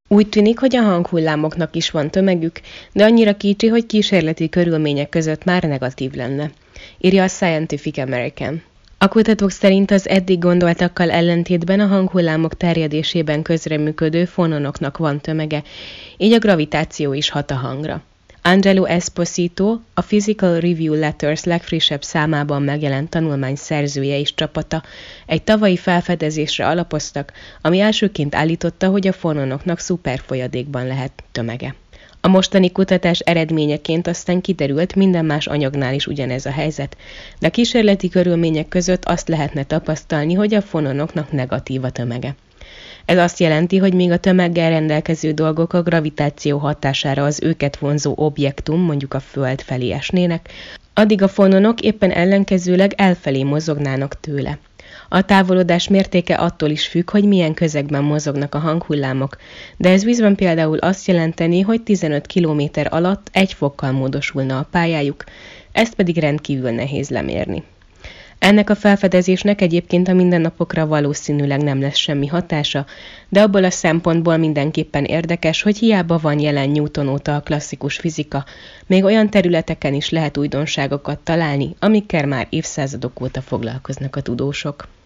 Úgy tűnik, hogy a hanghullámoknak is van tömegük, de annyira kicsi, hogy kísérleti körülmények között már negatív lenne, írja a Scientific American. A kutatók szerint az eddig gondoltakkal ellentétben a hanghullámok terjedésében közreműködő fononoknak van tömege, így a gravitáció is hat a hangra. Angelo Esposito, a Physical Review Letters legfrissebb számában megjelent tanulmány szerzője és csapata egy tavalyi felfedezésre alapoztak, ami elsőként állította, hogy a fononoknak szuperfolyadékban lehet tömege. A mostani kutatás eredményeként aztán kiderült, minden más anyagnál is ugyanez a helyzet, de a kísérleti körülmények között azt lehetne tapasztalni, hogy a fononoknak negatív a tömege. Ez azt jelenti, hogy míg a tömeggel rendelkező dolgok a gravitáció hatására az őket vonzó objektum, mondjuk a Föld felé esnének, addig a fononok éppen ellenkezőleg elfelé mozognának tőle. A távolodás mértéke attól is függ, hogy milyen közegben mozognak a hanghullámok, de ez vízben például azt jelenteni, hogy 15 km alatt 1 fokkal módosulna a pályájuk, ezt pedig rendkívül nehéz lemérni. Ennek a felfedezésnek egyébként a mindennapokra valószínűleg nem lesz semmi hatása, de abból a szempontból mindenképpen érdekes, hogy hiába van jelen Newton óta a klasszikus fizika, még olyan területeken is lehet újdonságokat találni, amikkel már évszázadok óta foglalkoznak a tudósok.